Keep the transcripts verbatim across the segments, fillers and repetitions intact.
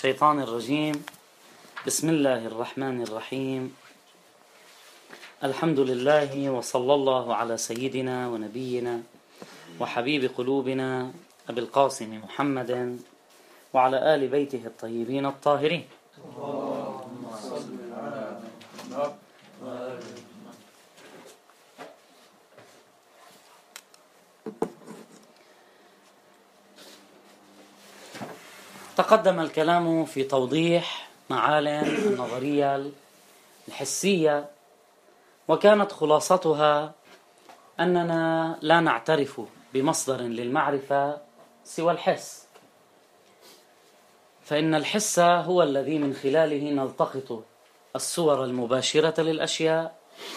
الشيطان الرجيم. بسم الله الرحمن الرحيم. الحمد لله وصلى الله على سيدنا ونبينا وحبيب قلوبنا أبي القاسم محمد وعلى آل بيته الطيبين الطاهرين. اللهم صل على محمد. تقدم الكلام في توضيح معالم النظرية الحسية، وكانت خلاصتها أننا لا نعترف بمصدر للمعرفة سوى الحس، فإن الحس هو الذي من خلاله نلتقط الصور المباشرة للأشياء،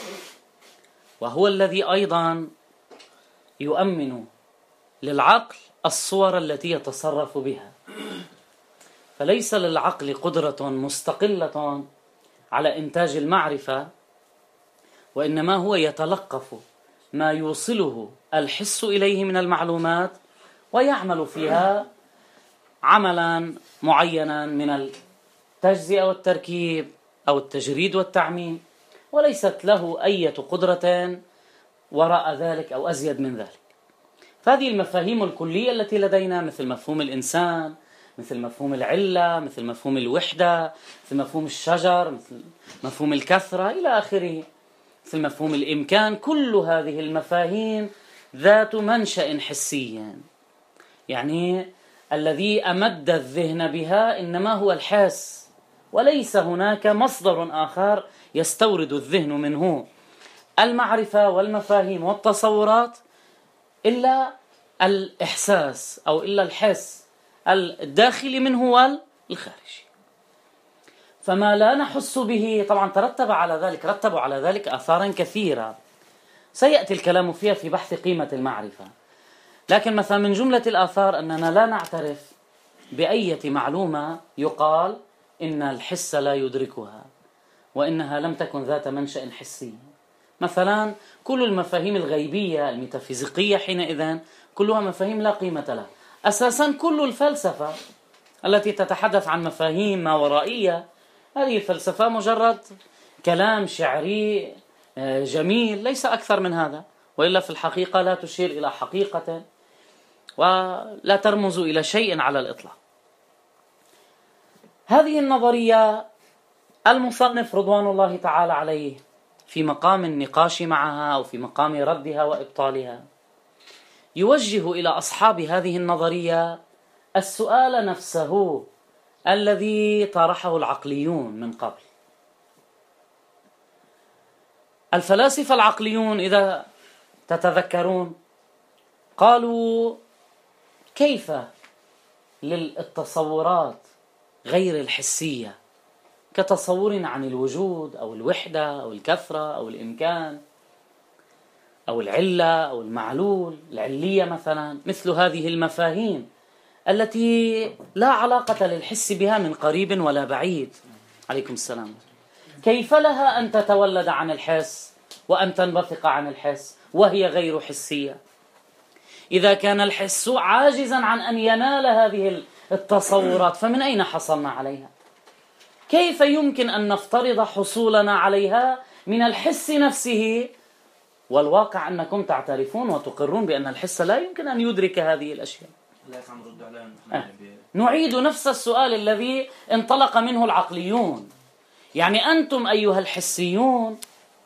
وهو الذي أيضا يؤمن للعقل الصور التي يتصرف بها. فليس للعقل قدرة مستقلة على إنتاج المعرفة، وإنما هو يتلقف ما يوصله الحس إليه من المعلومات ويعمل فيها عملا معينا من التجزئة والتركيب أو التجريد والتعميم، وليست له أي قدرة وراء ذلك أو أزيد من ذلك. فهذه المفاهيم الكلية التي لدينا، مثل مفهوم الإنسان، مثل مفهوم العلة، مثل مفهوم الوحدة، مثل مفهوم الشجر، مثل مفهوم الكثرة إلى آخره، مثل مفهوم الإمكان، كل هذه المفاهيم ذات منشأ حسي، يعني الذي أمد الذهن بها إنما هو الحس، وليس هناك مصدر آخر يستورد الذهن منه المعرفة والمفاهيم والتصورات إلا الإحساس أو إلا الحس الداخلي منه والخارجي. فما لا نحس به طبعا ترتب على ذلك رتبوا على ذلك آثارا كثيرة سيأتي الكلام فيها في بحث قيمة المعرفة، لكن مثلا من جملة الآثار أننا لا نعترف بأية معلومة يقال إن الحس لا يدركها وإنها لم تكن ذات منشأ حسي. مثلا كل المفاهيم الغيبية الميتافيزيقية حينئذ كلها مفاهيم لا قيمة لها. أساسا كل الفلسفة التي تتحدث عن مفاهيم ما ورائية، هذه الفلسفة مجرد كلام شعري جميل ليس أكثر من هذا، وإلا في الحقيقة لا تشير إلى حقيقة ولا ترمز إلى شيء على الإطلاق. هذه النظرية المصنف رضوان الله تعالى عليه في مقام النقاش معها أو في مقام ردها وإبطالها يوجه إلى أصحاب هذه النظرية السؤال نفسه الذي طرحه العقليون من قبل. الفلاسفة العقليون إذا تتذكرون قالوا كيف للتصورات غير الحسية كتصور عن الوجود أو الوحدة أو الكثرة أو الإمكان أو العلة أو المعلول العلية مثلا، مثل هذه المفاهيم التي لا علاقة للحس بها من قريب ولا بعيد، عليكم السلام، كيف لها أن تتولد عن الحس وأن تنبثق عن الحس وهي غير حسية؟ إذا كان الحس عاجزا عن أن ينال هذه التصورات فمن أين حصلنا عليها؟ كيف يمكن أن نفترض حصولنا عليها من الحس نفسه، والواقع أنكم تعترفون وتقرون بأن الحس لا يمكن أن يدرك هذه الأشياء؟ أه. نعيد نفس السؤال الذي انطلق منه العقليون. يعني أنتم أيها الحسيون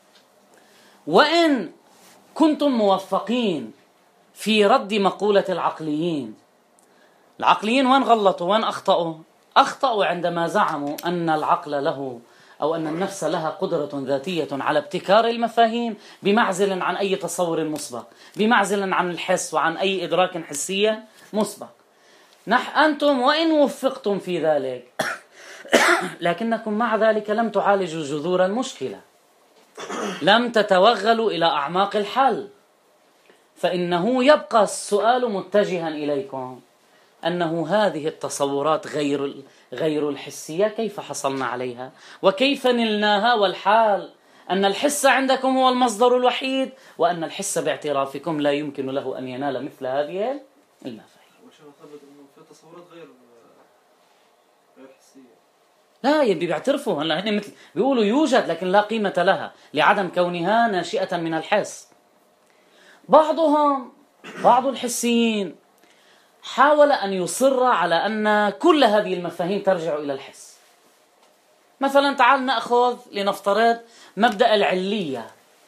وإن كنتم موفقين في رد مقولة العقليين، العقليين وين غلطوا وين أخطأوا؟ أخطأوا عندما زعموا أن العقل له أو أن النفس لها قدرة ذاتية على ابتكار المفاهيم بمعزل عن أي تصور مسبق، بمعزل عن الحس وعن أي إدراك حسي مسبق. نح أنتم وإن وفقتم في ذلك لكنكم مع ذلك لم تعالجوا جذور المشكلة، لم تتوغلوا إلى أعماق الحل، فإنه يبقى السؤال متجها إليكم أنه هذه التصورات غير غير الحسية كيف حصلنا عليها وكيف نلناها، والحال أن الحس عندكم هو المصدر الوحيد، وأن الحس باعترافكم لا يمكن له أن ينال مثل هذه المفاهيم. وشو ثبت إنه في تصورات غير لا، يبي بيعترفوا هلا هن مثل بيقولوا يوجد لكن لا قيمة لها لعدم كونها ناشئة من الحس. بعضهم بعض الحسيين حاول أن يصر على أن كل هذه المفاهيم ترجع إلى الحس. مثلا تعال نأخذ لنفترض مبدأ العلية.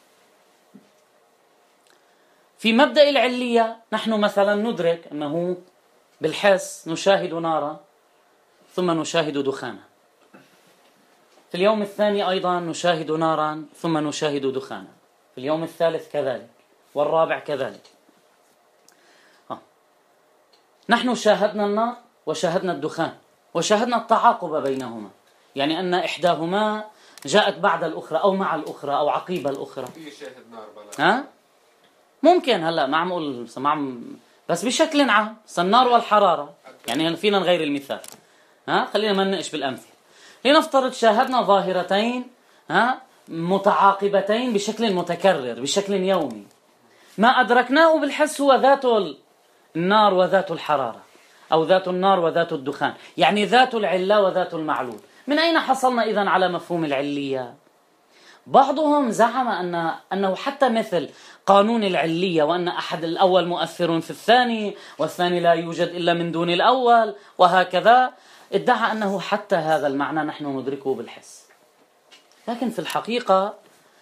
في مبدأ العلية نحن مثلا ندرك أنه بالحس نشاهد نارا ثم نشاهد دخانا، في اليوم الثاني أيضا نشاهد نارا ثم نشاهد دخانا، في اليوم الثالث كذلك، والرابع كذلك. ها. نحن شاهدنا النار وشاهدنا الدخان وشاهدنا التعاقب بينهما، يعني أن إحداهما جاءت بعد الأخرى أو مع الأخرى أو عقيب الأخرى. في شاهد نار بلا ها؟ ممكن هلا ما عم اقول بس بشكل عام النار والحرارة، يعني فينا نغير المثال. ها خلينا ما نناقش بالأمثلة. لنفترض شاهدنا ظاهرتين ها متعاقبتين بشكل متكرر بشكل يومي، ما أدركناه بالحس هو ذات النار وذات الحرارة، أو ذات النار وذات الدخان، يعني ذات العلة وذات المعلول. من أين حصلنا إذن على مفهوم العلية؟ بعضهم زعم أن أنه حتى مثل قانون العلية، وأن أحد الأول مؤثر في الثاني والثاني لا يوجد إلا من دون الأول وهكذا، ادعى أنه حتى هذا المعنى نحن ندركه بالحس. لكن في الحقيقة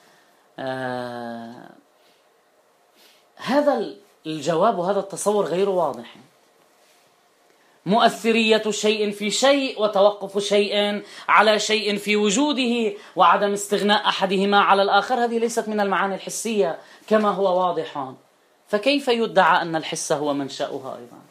آه هذا الجواب وهذا التصور غير واضح. مؤثرية شيء في شيء وتوقف شيء على شيء في وجوده وعدم استغناء أحدهما على الآخر، هذه ليست من المعاني الحسية كما هو واضح. فكيف يدعى أن الحس هو منشأها أيضا؟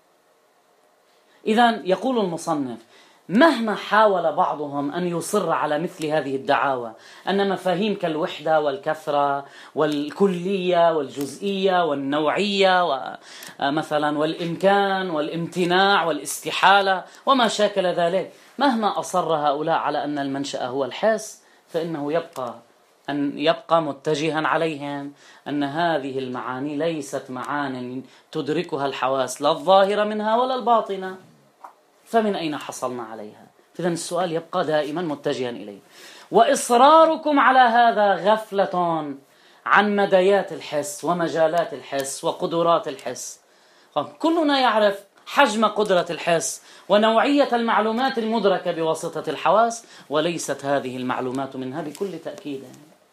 إذن يقول المصنف: مهما حاول بعضهم أن يصر على مثل هذه الدعاوى أن مفاهيم كالوحدة والكثرة والكلية والجزئية والنوعية ومثلا والإمكان والامتناع والاستحالة وما شاكل ذلك، مهما أصر هؤلاء على أن المنشأ هو الحس، فإنه يبقى أن يبقى متجها عليهم أن هذه المعاني ليست معاني تدركها الحواس، لا الظاهرة منها ولا الباطنة، فمن أين حصلنا عليها؟ إذن السؤال يبقى دائما متجها إليه. وإصراركم على هذا غفلة عن مديات الحس ومجالات الحس وقدرات الحس. كلنا يعرف حجم قدرة الحس ونوعية المعلومات المدركة بواسطة الحواس، وليست هذه المعلومات منها بكل تأكيد.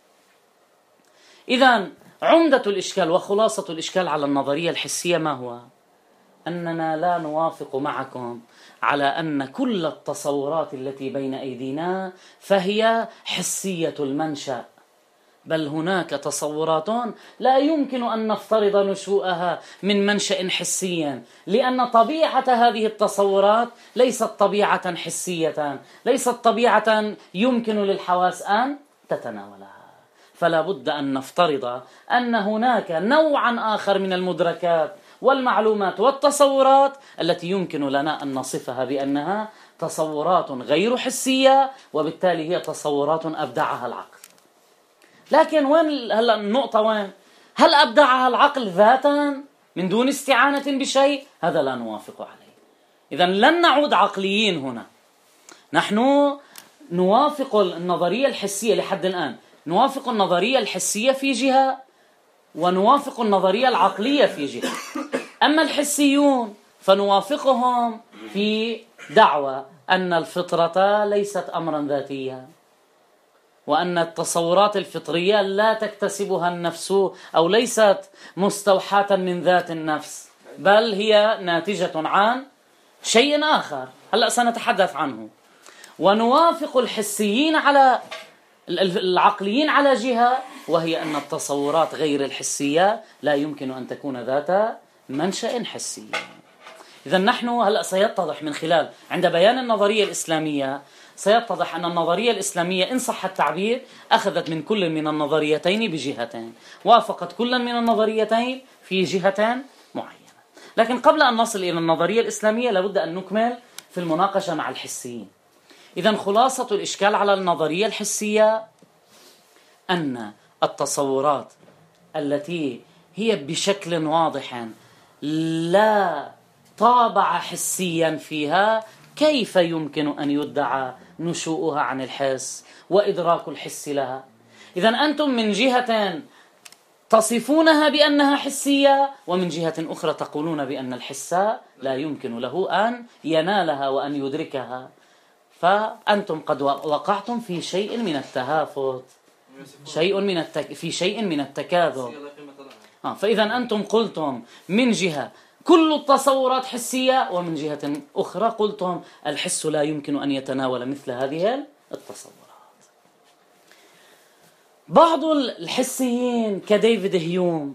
إذن عمدة الإشكال وخلاصة الإشكال على النظرية الحسية ما هو؟ أننا لا نوافق معكم على أن كل التصورات التي بين أيدينا فهي حسية المنشأ، بل هناك تصورات لا يمكن أن نفترض نشوءها من منشأ حسي، لأن طبيعة هذه التصورات ليست طبيعة حسية، ليست طبيعة يمكن للحواس أن تتناولها. فلا بد أن نفترض أن هناك نوعا آخر من المدركات والمعلومات والتصورات التي يمكن لنا أن نصفها بأنها تصورات غير حسية، وبالتالي هي تصورات أبدعها العقل. لكن وين هلا النقطة؟ وين؟ هل أبدعها العقل ذاتا من دون استعانة بشيء؟ هذا لا نوافق عليه. إذن لن نعود عقليين هنا. نحن نوافق النظرية الحسية لحد الآن، نوافق النظرية الحسية في جهة ونوافق النظرية العقلية في جهة. أما الحسيون فنوافقهم في دعوى أن الفطرة ليست أمرا ذاتيا، وأن التصورات الفطرية لا تكتسبها النفس أو ليست مستوحاة من ذات النفس، بل هي ناتجة عن شيء آخر هلأ سنتحدث عنه. ونوافق الحسيين على العقليين على جهة، وهي أن التصورات غير الحسية لا يمكن أن تكون ذات منشأ حسي. إذن نحن هلأ سيتضح من خلال عند بيان النظرية الإسلامية، سيتضح أن النظرية الإسلامية إن صح التعبير أخذت من كل من النظريتين بجهتين، وافقت كل من النظريتين في جهة معينة. لكن قبل أن نصل إلى النظرية الإسلامية لابد أن نكمل في المناقشة مع الحسيين. إذن خلاصة الإشكال على النظرية الحسية أن التصورات التي هي بشكل واضح لا طابع حسيا فيها كيف يمكن أن يدعى نشوؤها عن الحس وإدراك الحس لها؟ إذن أنتم من جهة تصفونها بأنها حسية، ومن جهة أخرى تقولون بأن الحس لا يمكن له أن ينالها وأن يدركها. فأنتم قد وقعتم في شيء من التهافت، شيء من التك... في شيء من التكاذب. آه فإذا أنتم قلتم من جهة كل التصورات حسية، ومن جهة أخرى قلتم الحس لا يمكن أن يتناول مثل هذه التصورات. بعض الحسيين كديفيد هيوم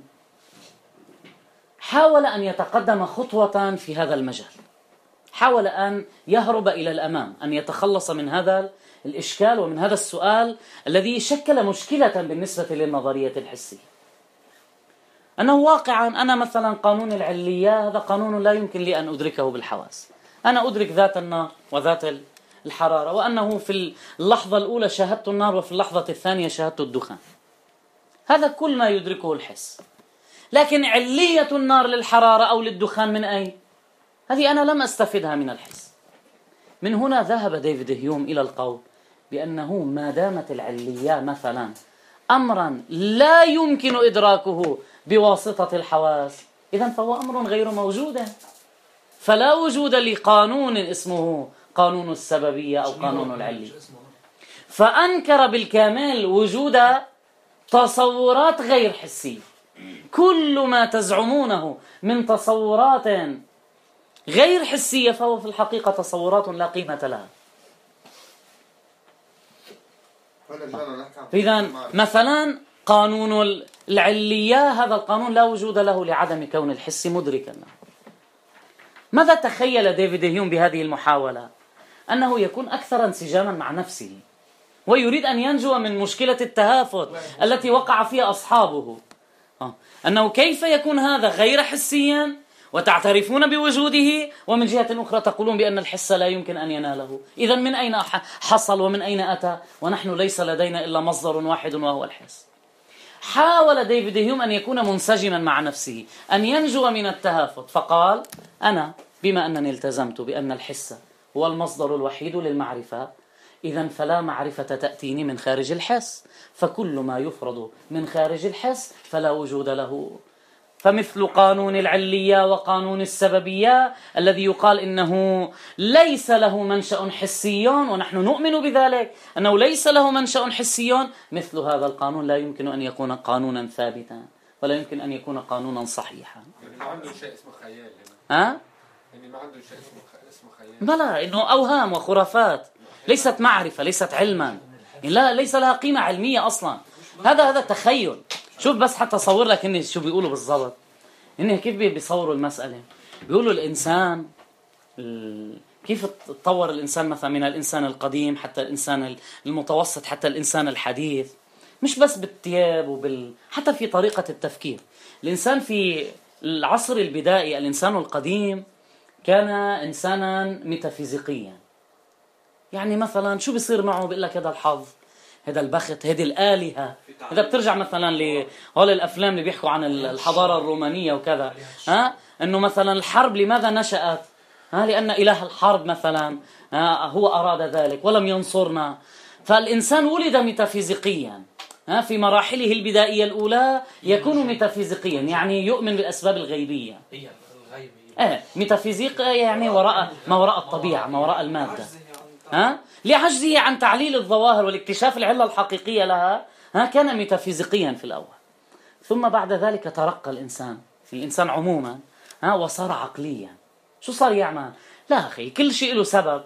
حاول أن يتقدم خطوة في هذا المجال، حاول أن يهرب إلى الأمام، أن يتخلص من هذا الإشكال ومن هذا السؤال الذي شكل مشكلة بالنسبة للنظرية الحسية. أنه واقعا أنا مثلا قانون العلية هذا قانون لا يمكن لي أن أدركه بالحواس. أنا أدرك ذات النار وذات الحرارة، وأنه في اللحظة الأولى شاهدت النار وفي اللحظة الثانية شاهدت الدخان. هذا كل ما يدركه الحس. لكن علية النار للحرارة أو للدخان من أين؟ هذه أنا لم أستفدها من الحس. من هنا ذهب ديفيد هيوم إلى القول بأنه ما دامت العلية مثلا أمرا لا يمكن إدراكه بواسطة الحواس، إذن فهو أمر غير موجود، فلا وجود لقانون اسمه قانون السببية أو قانون العلية. فأنكر بالكامل وجود تصورات غير حسية. كل ما تزعمونه من تصورات غير حسية فهو في الحقيقة تصورات لا قيمة لها. إذن مثلا قانون العلية هذا القانون لا وجود له لعدم كون الحس مدركا له. ماذا تخيل ديفيد هيوم بهذه المحاولة؟ أنه يكون أكثر انسجاما مع نفسه، ويريد أن ينجو من مشكلة التهافت التي وقع فيها أصحابه. أنه كيف يكون هذا غير حسيا وتعترفون بوجوده، ومن جهة أخرى تقولون بأن الحس لا يمكن أن يناله. إذن من أين حصل ومن أين أتى ونحن ليس لدينا إلا مصدر واحد وهو الحس؟ حاول ديفيد هيوم أن يكون منسجما مع نفسه، أن ينجو من التهافت، فقال أنا بما أنني التزمت بأن الحس هو المصدر الوحيد للمعرفة، إذن فلا معرفة تأتيني من خارج الحس، فكل ما يفرض من خارج الحس فلا وجود له. فمثل قانون العلية وقانون السببية الذي يقال إنه ليس له منشأ حسي، ونحن نؤمن بذلك أنه ليس له منشأ حسي، مثل هذا القانون لا يمكن أن يكون قانونا ثابتا ولا يمكن أن يكون قانونا صحيحا. يعني ما عنده شيء اسمه خيال. ها؟ يعني ما عنده شيء اسمه خيال. بلى، إنه أوهام وخرافات، ليست معرفة، ليست علما، لا ليس لها قيمة علمية أصلا. هذا هذا تخيل. شوف بس حتى أصور لك إني شو بيقولوا بالضبط، إنه كيف بيصوروا المسألة. بيقولوا الإنسان كيف تطور الإنسان مثلا من الإنسان القديم حتى الإنسان المتوسط حتى الإنسان الحديث، مش بس بالثياب وبال حتى في طريقة التفكير. الإنسان في العصر البدائي، الإنسان القديم كان إنسانا ميتافيزيقيا. يعني مثلا شو بيصير معه؟ بيقول لك هذا الحظ، هذا البخت، هذه الآلهة. إذا بترجع مثلا لهول الأفلام اللي بيحكوا عن الحضارة الرومانية وكذا، ها إنه مثلا الحرب لماذا نشأت؟ ها لأن إله الحرب مثلا ها هو أراد ذلك ولم ينصرنا. فالإنسان ولد ميتافيزيقيا، ها في مراحله البدائية الأولى يكون ميتافيزيقيا، يعني يؤمن بالأسباب الغيبية. إيه ميتافيزيق يعني وراء ما وراء الطبيعة، ما وراء المادة. ها لعجزه عن تعليل الظواهر والاكتشاف العلة الحقيقية لها، ها كان ميتافيزيقيا في الأول. ثم بعد ذلك ترقى الإنسان، الإنسان عموما، ها وصار عقليا. شو صار يعمل؟ لا أخي، كل شيء له سبب،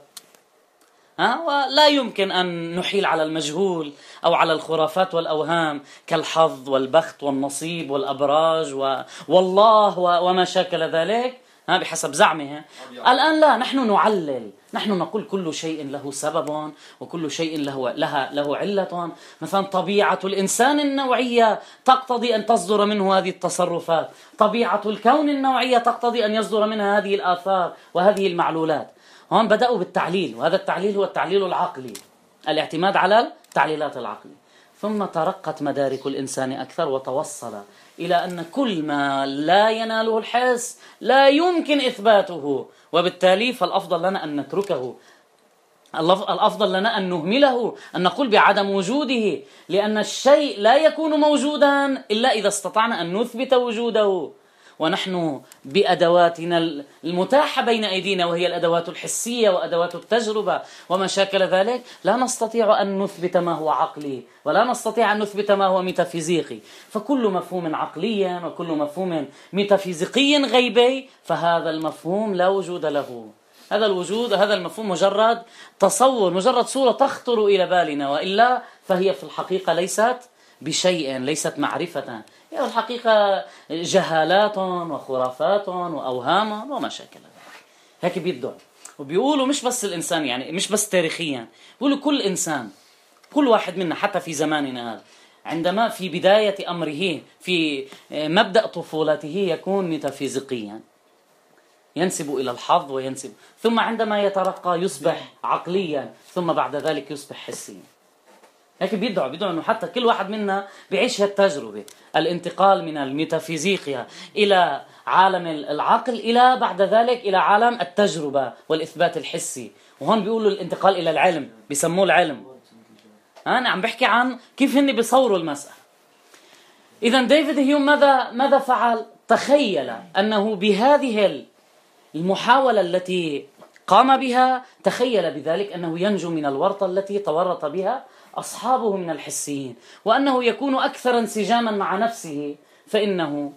ها ولا يمكن أن نحيل على المجهول أو على الخرافات والأوهام كالحظ والبخت والنصيب والأبراج و... والله و... وما شاكل ذلك، ها بحسب زعمه. الآن لا، نحن نعلل، نحن نقول كل شيء له سبب وكل شيء له لها له علة. مثلا طبيعة الإنسان النوعية تقتضي أن تصدر منه هذه التصرفات، طبيعة الكون النوعية تقتضي أن يصدر منها هذه الآثار وهذه المعلولات. هون بدأوا بالتعليل، وهذا التعليل هو التعليل العقلي، الاعتماد على التعليلات العقلية. ثم ترقت مدارك الإنسان أكثر وتوصل إلى أن كل ما لا يناله الحس لا يمكن إثباته وبالتالي فالأفضل لنا أن نتركه، الأفضل لنا أن نهمله، أن نقول بعدم وجوده، لأن الشيء لا يكون موجودا إلا إذا استطعنا أن نثبت وجوده. ونحن بأدواتنا المتاحة بين أيدينا، وهي الأدوات الحسية وأدوات التجربة وما شاكل ذلك، لا نستطيع أن نثبت ما هو عقلي ولا نستطيع أن نثبت ما هو ميتافيزيقي. فكل مفهوم عقلي وكل مفهوم ميتافيزيقي غيبي فهذا المفهوم لا وجود له. هذا الوجود، هذا المفهوم مجرد تصور، مجرد صورة تخطر إلى بالنا، وإلا فهي في الحقيقة ليست بشيء، ليست معرفة، هي الحقيقة جهالات وخرافات وأوهام وما شاكل ذلك. هيك بيدعوا وبيقولوا مش بس الإنسان، يعني مش بس تاريخيا، بيقولوا كل إنسان، كل واحد منا حتى في زماننا هذا، عندما في بداية أمره في مبدأ طفولته يكون ميتافيزيقيا، ينسب إلى الحظ وينسب، ثم عندما يترقى يصبح عقليا، ثم بعد ذلك يصبح حسيا. هيك بيدعوا بيدعوا أنه حتى كل واحد منا بيعيش هالتجربة، الانتقال من الميتافيزيقيا إلى عالم العقل، إلى بعد ذلك إلى عالم التجربة والإثبات الحسي. وهون بيقولوا الانتقال إلى العلم، بيسموه العلم. أنا عم بحكي عن كيف هن بيصوروا المسألة. إذن ديفيد هيوم ماذا ماذا فعل؟ تخيل أنه بهذه المحاولة التي قام بها، تخيل بذلك أنه ينجو من الورطة التي تورط بها أصحابه من الحسيين، وأنه يكون أكثر انسجاما مع نفسه. فإنه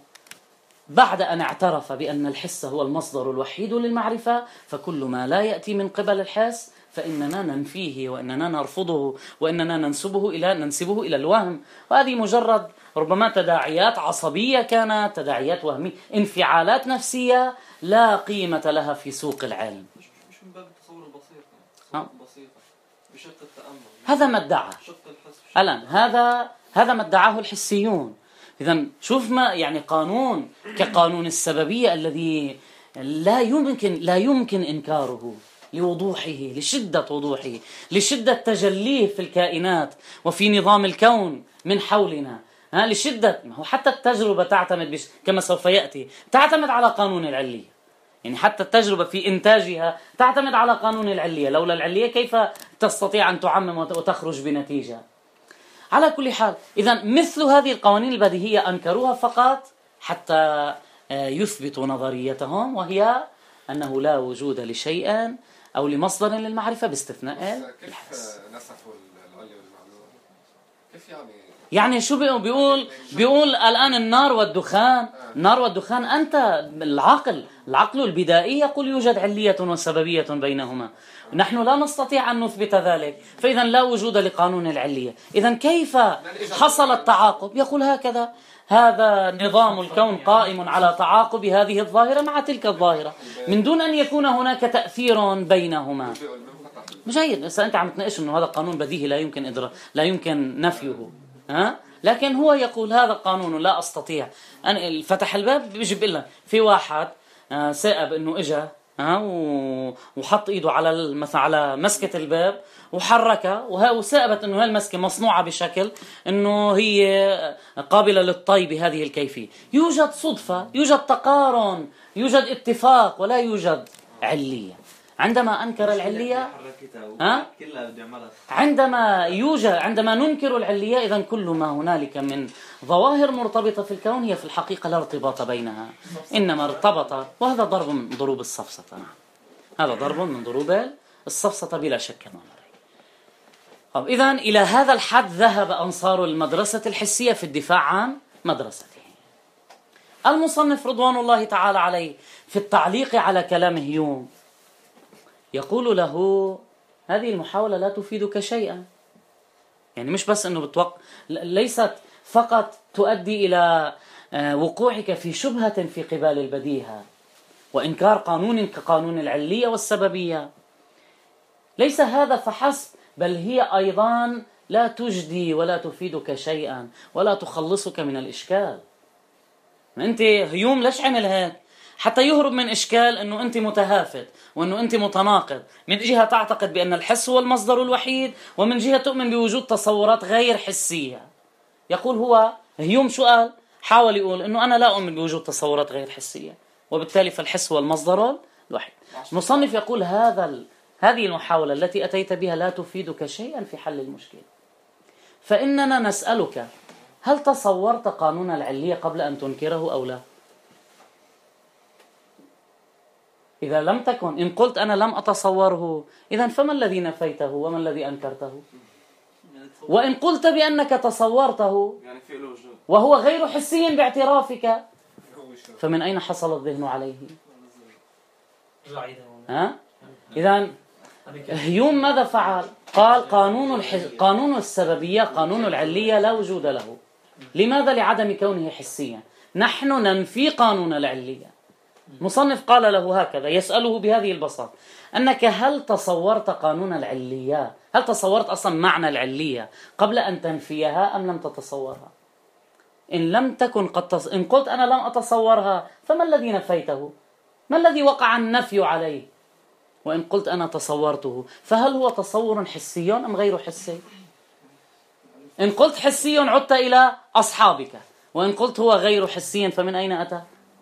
بعد أن اعترف بأن الحس هو المصدر الوحيد للمعرفة، فكل ما لا يأتي من قبل الحس فإننا ننفيه وإننا نرفضه وإننا ننسبه إلى ننسبه إلى الوهم. وهذه مجرد ربما تداعيات عصبية، كانت تداعيات وهمية، انفعالات نفسية لا قيمة لها في سوق العلم. مش من باب التصور البسيط، التصور البسيط بشق التأمل. هذا ما ادعى الآن، هذا هذا ما ادعاه الحسيون. إذن شوف ما يعني قانون كقانون السببية الذي لا يمكن لا يمكن إنكاره لوضوحه، لشدة وضوحه، لشدة تجليه في الكائنات وفي نظام الكون من حولنا. ها لشدة، هو حتى التجربة تعتمد بش... كما سوف يأتي تعتمد على قانون العلية. يعني حتى التجربة في إنتاجها تعتمد على قانون العلية، لولا العلية كيف تستطيع أن تعمم وتخرج بنتيجة؟ على كل حال، إذن مثل هذه القوانين البديهية أنكروها فقط حتى يثبتوا نظريتهم، وهي أنه لا وجود لشيء أو لمصدر للمعرفة باستثناء الحس. كيف نسفوا العلي والمعلوم؟ كيف يعني؟ يعني شو بيقول بيقول الآن النار والدخان، النار والدخان، أنت العقل العقل البدائي يقول يوجد علية وسببية بينهما، نحن لا نستطيع أن نثبت ذلك، فإذا لا وجود لقانون العلية. إذن كيف حصل التعاقب؟ يقول هكذا: هذا نظام الكون قائم على تعاقب هذه الظاهرة مع تلك الظاهرة من دون أن يكون هناك تأثير بينهما. جيد، بس أنت عم تناقش إنه هذا قانون بديهي لا يمكن إدراك، لا يمكن نفيه، ها؟ لكن هو يقول هذا قانون لا أستطيع أن فتح الباب. بيجي بيقول لك في واحد سائب إنه إجا ها وحط إيده على مثلا على مسكة الباب وحركها، وسائبت إنه هالمسكة مصنوعة بشكل إنه هي قابلة للطي بهذه الكيفية. يوجد صدفة، يوجد تقارن، يوجد اتفاق، ولا يوجد علية. عندما أنكر العلية، ها؟ عندما يوجد عندما ننكر العلية، إذن كل ما هنالك من ظواهر مرتبطة في الكون هي في الحقيقة لا ارتباط بينها، إنما ارتبط. وهذا ضرب من ضروب السفسطة، هذا ضرب من ضروب السفسطة بلا شك. طب إذن إلى هذا الحد ذهب أنصار المدرسة الحسية في الدفاع عن مدرسته. المصنف رضوان الله تعالى عليه في التعليق على كلام هيوم يقول له: هذه المحاولة لا تفيدك شيئا. يعني مش بس أنه بتوق... ليست فقط تؤدي إلى وقوعك في شبهة في قبال البديهة وإنكار قانون كقانون العلية والسببية. ليس هذا فحسب، بل هي أيضا لا تجدي ولا تفيدك شيئا ولا تخلصك من الإشكال. أنت هيوم ليش عمل هيك؟ حتى يهرب من إشكال أنه أنت متهافت وأنه أنت متناقض. من جهة تعتقد بأن الحس هو المصدر الوحيد، ومن جهة تؤمن بوجود تصورات غير حسية. يقول هو هيوم شو قال؟ حاول يقول أنه أنا لا أؤمن بوجود تصورات غير حسية، وبالتالي فالحس هو المصدر الوحيد. المصنف يقول هذا ال... هذه المحاولة التي أتيت بها لا تفيدك شيئا في حل المشكلة، فإننا نسألك هل تصورت قانون العلية قبل أن تنكره أو لا؟ إذا لم تكن، إن قلت أنا لم أتصوره، إذن فما الذي نفيته وما الذي أنكرته؟ وإن قلت بأنك تصورته وهو غير حسي باعترافك، فمن أين حصل الذهن عليه؟ ها؟ إذن هيوم ماذا فعل؟ قال قانون الحز... قانون السببية، قانون العلية لا وجود له. لماذا؟ لعدم كونه حسيا. نحن ننفي قانون العلية. مصنف قال له هكذا، يسأله بهذه البساطة، أنك هل تصورت قانون العلية؟ هل تصورت أصلا معنى العلية قبل أن تنفيها أم لم تتصورها؟ إن لم تكن قد تص... إن قلت أنا لم أتصورها، فما الذي نفيته؟ ما الذي وقع النفي عليه؟ وإن قلت أنا تصورته، فهل هو تصور حسي أم غير حسي؟ إن قلت حسي عدت إلى أصحابك، وإن قلت هو غير حسي فمن أين أتى؟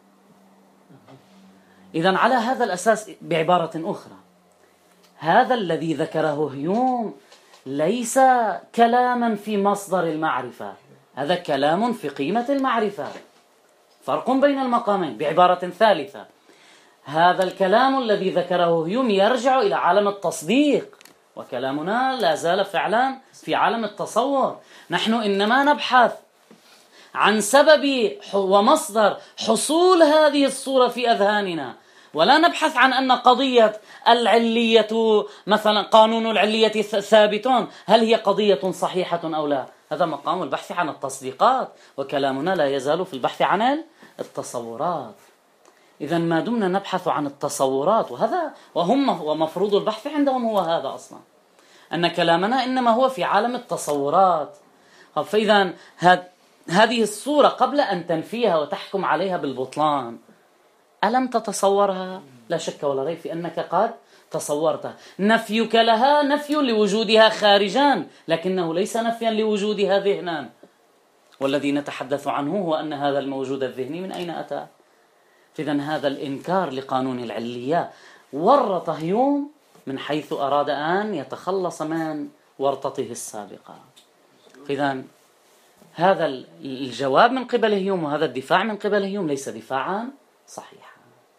إذن على هذا الأساس، بعبارة أخرى، هذا الذي ذكره هيوم ليس كلاما في مصدر المعرفة، هذا كلام في قيمة المعرفة. فرق بين المقامين. بعبارة ثالثة، هذا الكلام الذي ذكره هيوم يرجع إلى عالم التصديق، وكلامنا لا زال فعلا في عالم التصور. نحن إنما نبحث عن سبب ومصدر حصول هذه الصورة في أذهاننا، ولا نبحث عن أن قضية العلية مثلا قانون العلية ثابت، هل هي قضية صحيحة أو لا. هذا مقام البحث عن التصديقات، وكلامنا لا يزال في البحث عن التصورات. إذا ما دمنا نبحث عن التصورات، وهذا وهم ومفروض البحث عندهم هو هذا أصلا، أن كلامنا إنما هو في عالم التصورات. فإذا هذه الصورة قبل أن تنفيها وتحكم عليها بالبطلان، ألم تتصورها؟ لا شك ولا ريب في أنك قد تصورتها. نفيك لها نفي لوجودها خارجا، لكنه ليس نفيا لوجودها ذهنا. والذي نتحدث عنه هو أن هذا الموجود الذهني من أين أتى؟ إذن هذا الإنكار لقانون العلية ورط هيوم من حيث أراد أن يتخلص من ورطته السابقة. إذن هذا الجواب من قبل هيوم وهذا الدفاع من قبل هيوم ليس دفاعا صحيحا.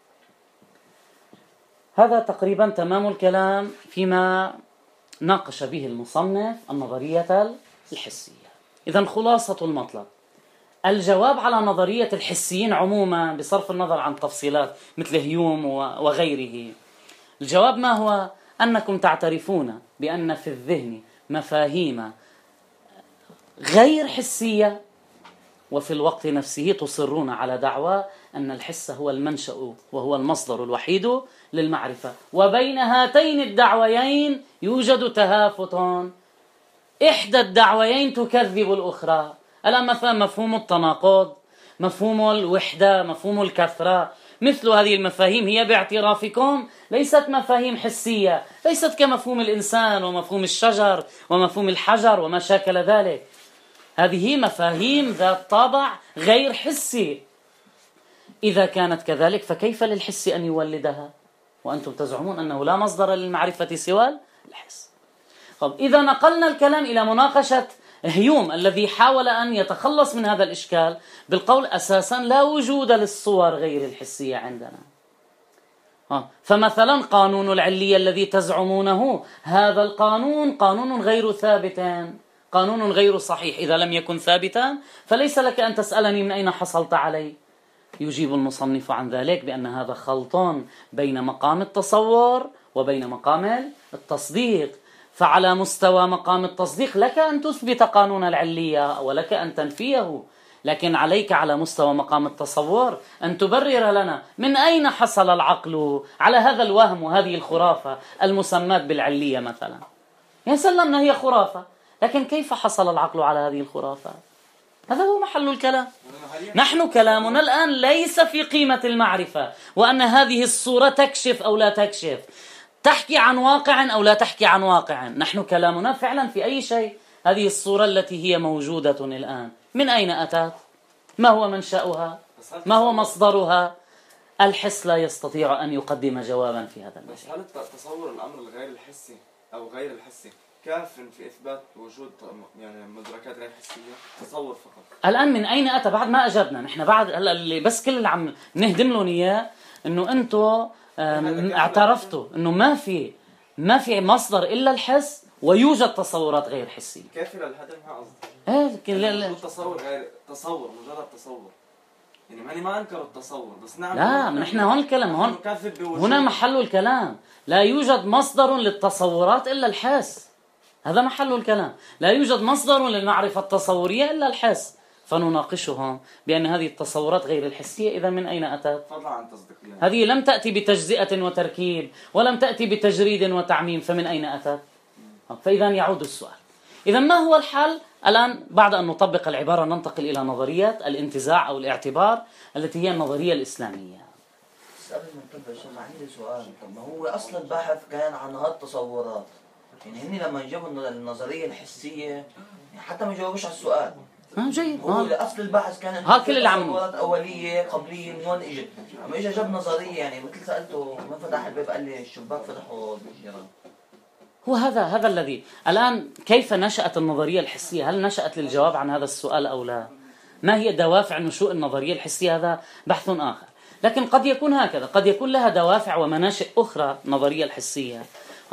هذا تقريبا تمام الكلام فيما ناقش به المصنف النظرية الحسية. إذن خلاصة المطلب، الجواب على نظرية الحسيين عموما بصرف النظر عن تفصيلات مثل هيوم وغيره، الجواب ما هو؟ أنكم تعترفون بأن في الذهن مفاهيم غير حسية، وفي الوقت نفسه تصرون على دعوى أن الحس هو المنشأ وهو المصدر الوحيد للمعرفة، وبين هاتين الدعويين يوجد تهافت، إحدى الدعويين تكذب الأخرى. ألا مثلا مفهوم التناقض، مفهوم الوحدة، مفهوم الكثرة، مثل هذه المفاهيم هي باعترافكم ليست مفاهيم حسية، ليست كمفهوم الإنسان ومفهوم الشجر ومفهوم الحجر وما شاكل ذلك. هذه مفاهيم ذات طابع غير حسي. إذا كانت كذلك فكيف للحس أن يولدها وأنتم تزعمون أنه لا مصدر للمعرفة سوى الحس؟ طب إذا نقلنا الكلام إلى مناقشة هيوم الذي حاول أن يتخلص من هذا الإشكال بالقول أساسا لا وجود للصور غير الحسية عندنا، فمثلا قانون العلية الذي تزعمونه هذا القانون قانون غير ثابت، قانون غير صحيح. إذا لم يكن ثابتا فليس لك أن تسألني من أين حصلت عليه. يجيب المصنف عن ذلك بأن هذا خلط بين مقام التصور وبين مقام التصديق. فعلى مستوى مقام التصديق لك أن تثبت قانون العلية ولك أن تنفيه، لكن عليك على مستوى مقام التصور أن تبرر لنا من أين حصل العقل على هذا الوهم وهذه الخرافة المسماة بالعلية مثلا. يسلمنا هي خرافة، لكن كيف حصل العقل على هذه الخرافة؟ هذا هو محل الكلام. نحن كلامنا الآن ليس في قيمة المعرفة وأن هذه الصورة تكشف أو لا تكشف، تحكي عن واقع أو لا تحكي عن واقع. نحن كلامنا فعلا في أي شيء. هذه الصورة التي هي موجودة الآن من أين أتت؟ ما هو منشأها؟ ما هو مصدرها؟ الحس لا يستطيع أن يقدم جوابا في هذا المجال. بس هل تصور الأمر الغير الحسي أو غير الحسي كاف في إثبات وجود يعني مدركات غير حسية؟ تصور فقط. الآن من أين أتى؟ بعد ما أجبنا نحن، بعد هلا اللي بس كل اللي عم نهدم لهم إياه إنه أنتم اعترفتوا إنه ما في ما في مصدر إلا الحس ويوجد تصورات غير حسية. كيف للهدم ها قصدي؟ إيه لكن لا لا تصور غير تصور، مجرد تصور. يعني ماني ما أنكروا التصور بس نعم. لا نحن هون الكلام هون هنا محل الكلام، لا يوجد مصدر للتصورات إلا الحس، هذا محل الكلام. لا يوجد مصدر للمعرفة التصورية إلا الحس، فنناقشهم بأن هذه التصورات غير الحسية إذا من أين أتت؟ فضلا عن تصديقية. هذه لم تأتي بتجزئة وتركيب ولم تأتي بتجريد وتعميم، فمن أين أتت؟ فإذا يعود السؤال، إذا ما هو الحل؟ الآن بعد أن نطبق العبارة ننتقل إلى نظرية الانتزاع أو الاعتبار التي هي النظرية الإسلامية. بس قبل ما نطبق شو عندي سؤال، طب ما هو أصل البحث كان عن هالتصورات، يعني هني لما يجيبوا النظرية الحسية يعني حتى ما يجاوبوش على السؤال. اه جيد. هو اصل البحث كان ها كل اللي عم تصورات أولية قبلية من وين إجت؟ أما إجا جاب نظرية يعني مثل سألته من فتح الباب قال لي الشباك فتحوا بالجيران. هو هذا هذا الذي الآن كيف نشأت النظرية الحسية؟ هل نشأت للجواب عن هذا السؤال أو لا؟ ما هي دوافع نشوء النظرية الحسية؟ هذا بحث آخر، لكن قد يكون هكذا، قد يكون لها دوافع ومناشئ أخرى النظرية الحسية،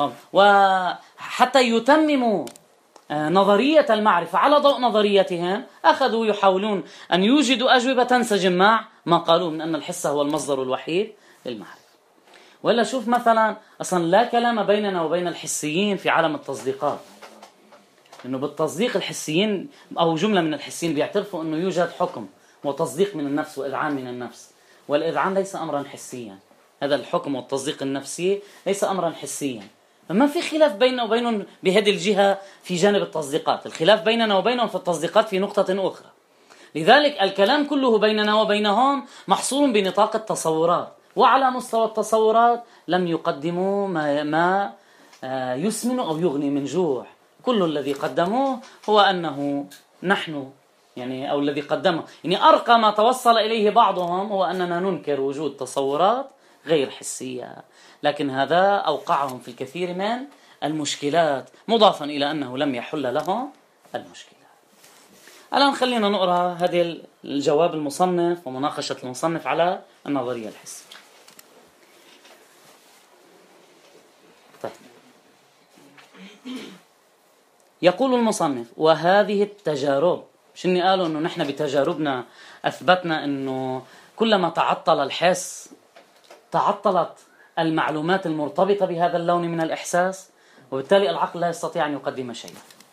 وحتى يتمموا نظرية المعرفة على ضوء نظريتهم أخذوا يحاولون أن يوجدوا أجوبة تنسجم مع ما قالوا من أن الحس هو المصدر الوحيد للمعرفة. ولا شوف مثلا أصلا لا كلام بيننا وبين الحسيين في عالم التصديقات، إنه بالتصديق الحسيين أو جملة من الحسيين بيعترفوا إنه يوجد حكم وتصديق من النفس وإذعان من النفس، والإذعان ليس أمرا حسيا، هذا الحكم والتصديق النفسي ليس أمرا حسيا. ما في خلاف بيننا وبينهم بهذه الجهة في جانب التصديقات، الخلاف بيننا وبينهم في التصديقات في نقطة أخرى. لذلك الكلام كله بيننا وبينهم محصور بنطاق التصورات، وعلى مستوى التصورات لم يقدموا ما, ما يسمن أو يغني من جوع. كل الذي قدموه هو أنه نحن يعني أو الذي قدمه يعني أرقى ما توصل إليه بعضهم هو أننا ننكر وجود تصورات غير حسية، لكن هذا أوقعهم في الكثير من المشكلات، مضافا إلى أنه لم يحل لهم المشكلة. الآن خلينا نقرأ هذه الجواب المصنف ومناقشة المصنف على النظرية الحسية. طيب. يقول المصنف: وهذه التجارب، مش إني قالوا إنه نحن بتجاربنا أثبتنا إنه كلما تعطل الحس تعطلت المعلومات المرتبطة بهذا اللون من الإحساس، وبالتالي العقل لا يستطيع أن يقدم شيئا.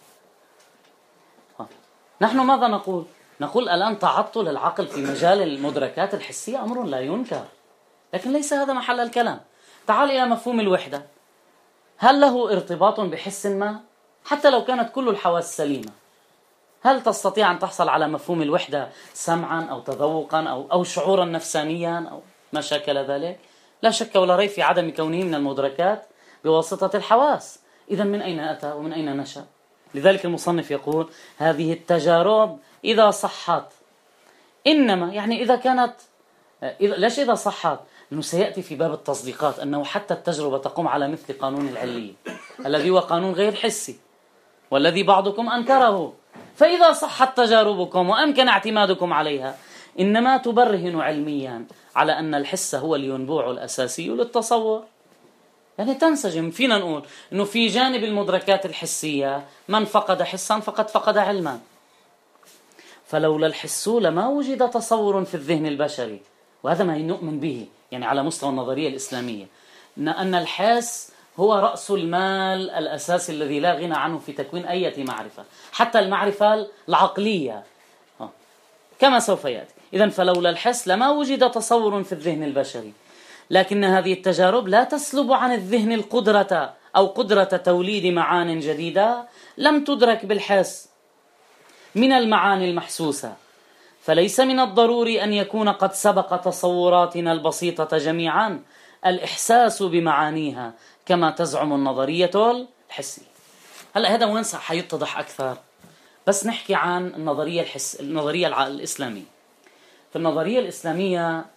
نحن ماذا نقول؟ نقول الآن تعطل العقل في مجال المدركات الحسية أمر لا ينكر، لكن ليس هذا محل الكلام. تعال إلى مفهوم الوحدة، هل له ارتباط بحس ما؟ حتى لو كانت كل الحواس سليمة، هل تستطيع أن تحصل على مفهوم الوحدة سمعا أو تذوقا أو, أو شعورا نفسانيا أو ما شاكل ذلك؟ لا شك ولا ريب في عدم كونه من المدركات بواسطة الحواس. إذا من أين أتى ومن أين نشأ؟ لذلك المصنف يقول: هذه التجارب إذا صحت، إنما يعني إذا كانت إذا ليش إذا صحت؟ لأنه سيأتي في باب التصديقات أنه حتى التجربة تقوم على مثل قانون العلية الذي هو قانون غير حسي والذي بعضكم أنكره. فإذا صحت تجاربكم وأمكن اعتمادكم عليها إنما تبرهن علميا على أن الحس هو الينبوع الأساسي للتصور. يعني تنسجم، فينا نقول أنه في جانب المدركات الحسية من فقد حسا فقد فقد علما، فلولا الحس لما وجد تصور في الذهن البشري، وهذا ما نؤمن به يعني على مستوى النظرية الإسلامية، أن الحس هو رأس المال الأساسي الذي لا غنى عنه في تكوين أي معرفة، حتى المعرفة العقلية كما سوف يأتي. إذن فلولا الحس لما وجد تصور في الذهن البشري، لكن هذه التجارب لا تسلب عن الذهن القدرة أو قدرة توليد معان جديدة لم تدرك بالحس من المعاني المحسوسة، فليس من الضروري أن يكون قد سبق تصوراتنا البسيطة جميعا الإحساس بمعانيها كما تزعم النظرية الحسية. هلأ هذا وين حيتضح أكثر؟ بس نحكي عن النظرية الحس النظرية الإسلامية. في النظرية الإسلامية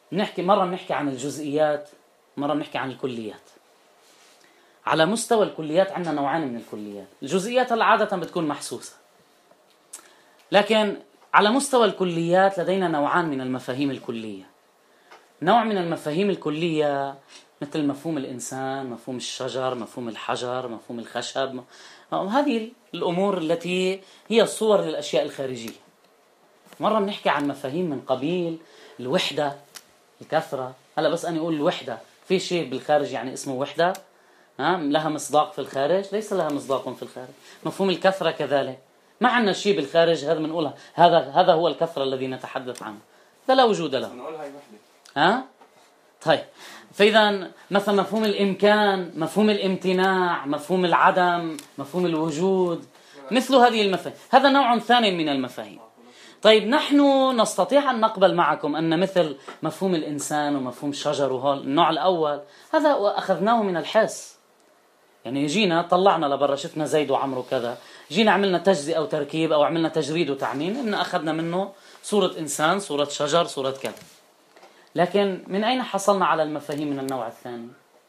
بنحكي مرة بنحكي عن الجزئيات، مرة بنحكي عن الكليات. على مستوى الكليات عندنا نوعان من الكليات. الجزئيات عادة بتكون محسوسة، لكن على مستوى الكليات لدينا نوعان من المفاهيم الكلية. نوع من المفاهيم الكلية مثل مفهوم الإنسان، مفهوم الشجر، مفهوم الحجر، مفهوم الخشب، هذه الأمور التي هي الصور للأشياء الخارجية. مرة بنحكي عن مفاهيم من قبيل الوحدة، الكثرة. هلا بس أنا أقول الوحدة، في شيء بالخارج يعني اسمه وحدة، ها لها مصداق في الخارج؟ ليس لها مصداق في الخارج. مفهوم الكثرة كذلك، ما عندنا شيء بالخارج هذا بنقولها هذا هذا هو الكثرة الذي نتحدث عنه، لا وجود له. بنقولها هي وحدة. ها طيب، فإذا مثلا مفهوم الإمكان، مفهوم الامتناع، مفهوم العدم، مفهوم الوجود، مثل هذه المفاهيم، هذا نوع ثاني من المفاهيم. طيب نحن نستطيع أن نقبل معكم أن مثل مفهوم الإنسان ومفهوم الشجر وهول النوع الأول هذا أخذناه من الحس، يعني جينا طلعنا لبرا شفنا زيد وعمرو كذا، جينا عملنا تجزئة أو تركيب أو عملنا تجريد وتعميم، إن أخذنا منه صورة إنسان، صورة شجر، صورة كذا. لكن من أين حصلنا على المفاهيم من النوع الثاني؟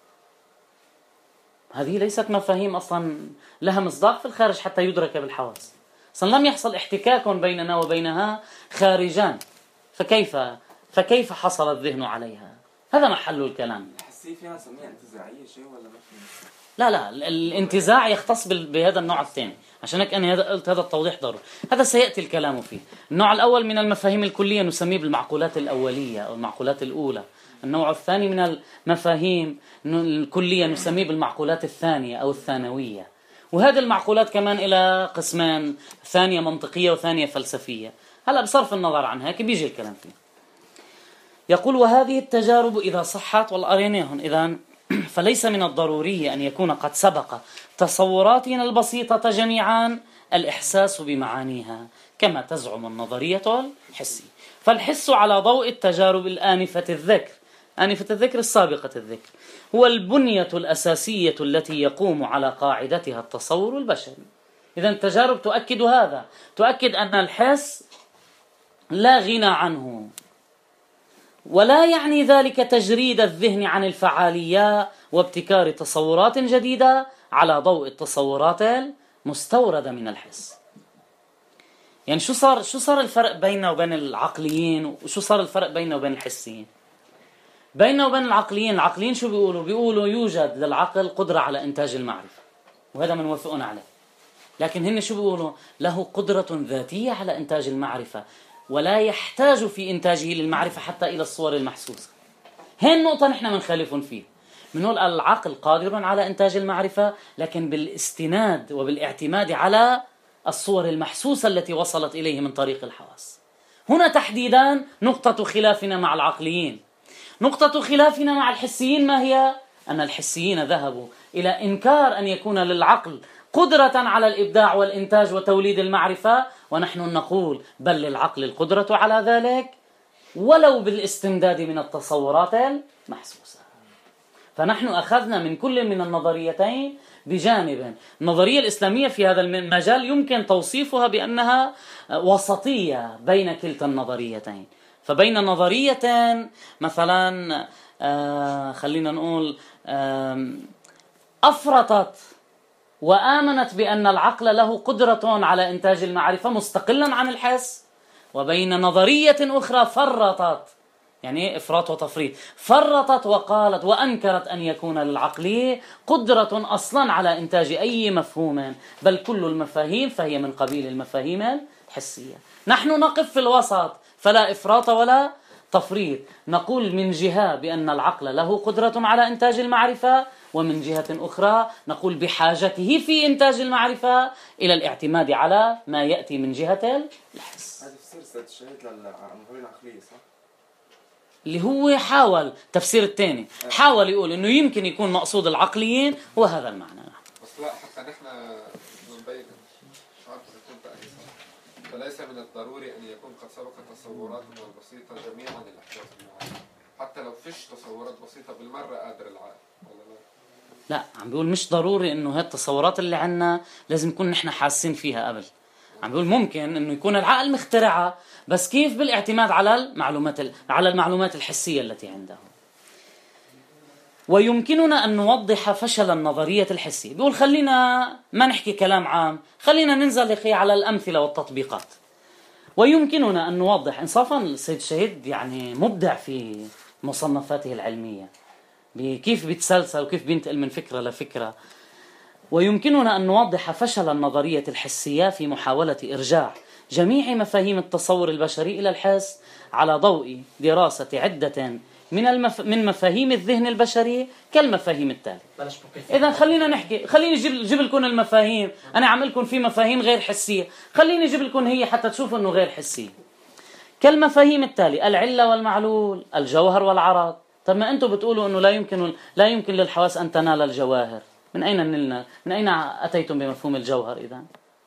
هذه ليست مفاهيم أصلا لها مصداق في الخارج حتى يدرك بالحواس، أصلا لم يحصل احتكاك بيننا وبينها خارجان، فكيف فكيف حصل الذهن عليها؟ هذا محل الكلام. الحسية فيها نسميها انتزاعية شيء ولا ما فيها؟ لا لا، الانتزاع يختص بهذا النوع الثاني، عشان هيك أنا قلت هذا التوضيح ضروري، هذا سيأتي الكلام فيه. النوع الأول من المفاهيم الكلية نسميه بالمعقولات الأولية أو المعقولات الأولى. النوع الثاني من المفاهيم الكلية نسميه بالمعقولات الثانية أو الثانوية. وهذه المعقولات كمان إلى قسمان، ثانية منطقية وثانية فلسفية. هلأ بصرف النظر عن هيك بيجي الكلام فيه. يقول وهذه التجارب إذا صحت والأرينيهن إذن فليس من الضروري أن يكون قد سبق تصوراتنا البسيطة جميعا الإحساس بمعانيها كما تزعم النظرية الحسية. فالحس على ضوء التجارب الآنفة الذكر، آنفة الذكر السابقة الذكر، هو البنية الأساسية التي يقوم على قاعدتها التصور البشري. إذن التجارب تؤكد هذا، تؤكد أن الحس لا غنى عنه، ولا يعني ذلك تجريد الذهن عن الفعالية وابتكار تصورات جديدة على ضوء التصورات المستوردة من الحس. يعني شو صار شو صار الفرق بيننا وبين العقليين، وشو صار الفرق بيننا وبين الحسيين؟ بيننا وبين العقليين، العقليين شو بيقولوا؟ بيقولوا يوجد للعقل قدرة على إنتاج المعرفة، وهذا من وافقنا عليه. لكن هن شو بيقولوا؟ له قدرة ذاتية على إنتاج المعرفة، ولا يحتاج في إنتاجه للمعرفة حتى إلى الصور المحسوسة. هي النقطة نحن منخالفون فيه. بنقول العقل قادر على إنتاج المعرفة، لكن بالاستناد وبالاعتماد على الصور المحسوسة التي وصلت إليه من طريق الحواس. هنا تحديدا نقطة خلافنا مع العقليين. نقطة خلافنا مع الحسيين ما هي؟ أن الحسيين ذهبوا إلى إنكار أن يكون للعقل قدرة على الإبداع والإنتاج وتوليد المعرفة، ونحن نقول بل للعقل القدرة على ذلك ولو بالاستمداد من التصورات المحسوسة. فنحن أخذنا من كل من النظريتين بجانب. النظرية الإسلامية في هذا المجال يمكن توصيفها بأنها وسطية بين كلتا النظريتين. فبين نظريتين مثلا آه خلينا نقول آه أفرطت وآمنت بأن العقل له قدرة على إنتاج المعرفة مستقلا عن الحس، وبين نظرية أخرى فرطت، يعني إفراط وتفريط، فرطت وقالت وأنكرت أن يكون للعقل قدرة أصلا على إنتاج أي مفهوم، بل كل المفاهيم فهي من قبيل المفاهيم الحسية. نحن نقف في الوسط، فلا إفراط ولا تفريط. نقول من جهة بأن العقل له قدرة على إنتاج المعرفة، ومن جهة أخرى نقول بحاجته في إنتاج المعرفة إلى الاعتماد على ما يأتي من جهة الحس. هذا تفسير سيد الشهيد للنظرية العقلية صح؟ اللي هو حاول تفسير الثاني، حاول يقول إنه يمكن يكون مقصود العقليين وهذا المعنى. بس لا، حتى نحن نبين شعار كنت أيضا فليس من الضروري أن يكون قد سبق تصوراتنا البسيطة جميعا للإحساس بالمعاني، حتى لو فيش تصورات بسيطة بالمرة قادر العقل. لا، عم بيقول مش ضروري انه هالتصورات اللي عنا لازم نكون نحن حاسين فيها قبل. عم بيقول ممكن انه يكون العقل مخترعها، بس كيف؟ بالاعتماد على المعلومات على المعلومات الحسية التي عنده. ويمكننا أن نوضح فشل النظرية الحسية. بيقول خلينا ما نحكي كلام عام، خلينا ننزل على الأمثلة والتطبيقات. ويمكننا أن نوضح، إنصافا السيد الشهيد يعني مبدع في مصنفاته العلمية، كيف بيتسلسل وكيف بينتقل من فكرة لفكرة. ويمكننا أن نوضح فشل النظرية الحسية في محاولة إرجاع جميع مفاهيم التصور البشري إلى الحس على ضوء دراسة عدة من المف... من مفاهيم الذهن البشري كالمفاهيم التالية. إذا خلينا نحكي، خليني جيب, جيب لكم المفاهيم. أنا عم لكم في مفاهيم غير حسية، خليني جيب لكم هي حتى تشوفوا إنه غير حسية. كالمفاهيم التالية: العلة والمعلول، الجوهر والعرض. طب ما أنتم بتقولوا إنه لا يمكن لا يمكن للحواس أن تنال الجواهر، من أين نلنا؟ من أين أتيتم بمفهوم الجوهر إذا؟